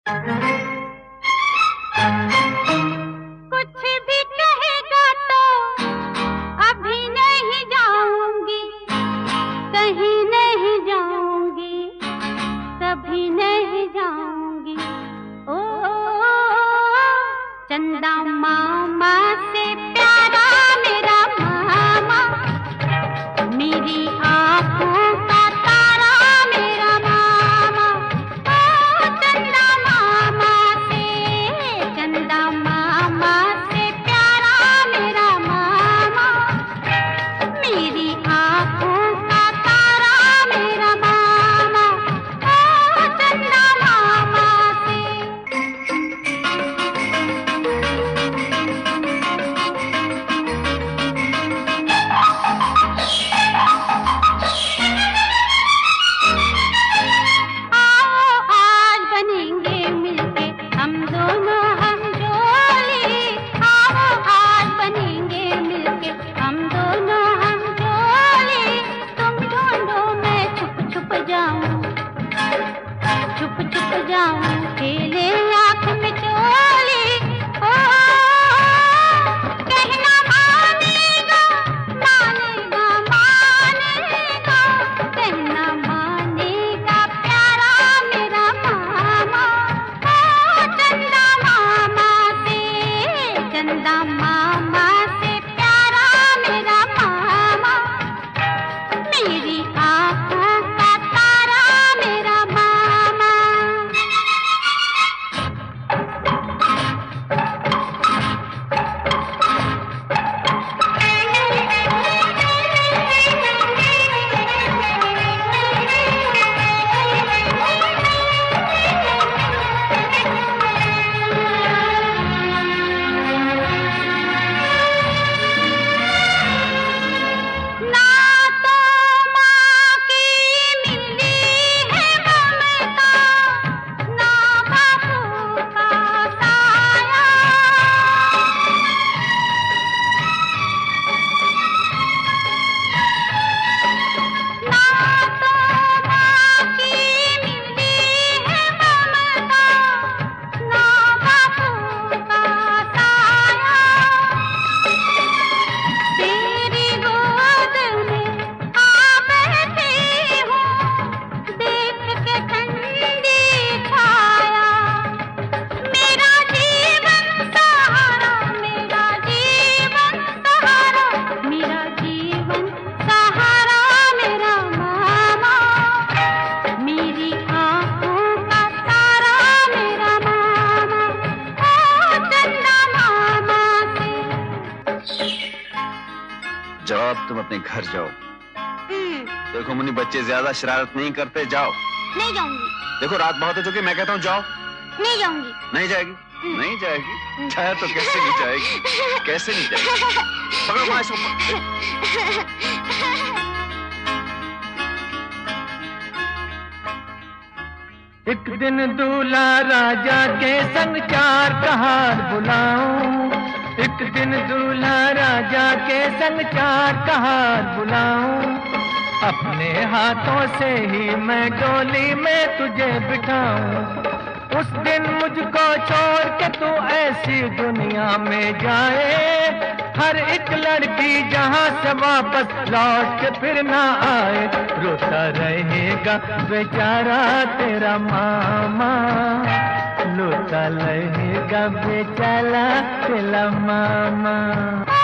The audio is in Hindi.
कुछ भी कहेगा तो अभी नहीं जाऊंगी, कहीं नहीं जाऊंगी, कभी नहीं जाऊंगी। ओ चंदा मामा से प्यारा मेरा मामा, मेरी आंखों का तारा मेरा मामा। ओ चंदा मामा से प्यारा मेरा मामा, मेरी आंखों का तारा मेरा मामा। ओ चंदा मामा से तुम अपने घर जाओ। देखो मुन्नी, बच्चे ज्यादा शरारत नहीं करते, जाओ। नहीं जाऊंगी। देखो रात बहुत हो चुकी, मैं कहता हूँ जाओ। नहीं जाऊंगी। नहीं जाएगी? नहीं जाएगी? चाहे तो कैसे नहीं जाएगी? कैसे नहीं जाएगी? पकड़ो माँ इसको। एक दिन दूल्हा राजा के संग चार कहार बुलाऊं, एक दिन दूल्हा राजा के संग चार कहार बुलाऊं, अपने हाथों से ही मैं डोली में तुझे बिठाऊं। उस दिन मुझको छोड़ के तू ऐसी दुनिया में जाए, हर एक लड़की जहां से वापस लौट के फिर ना आए, रोता रहेगा बेचारा तेरा मामा, रोता रहेगा बेचारा तेरा मामा।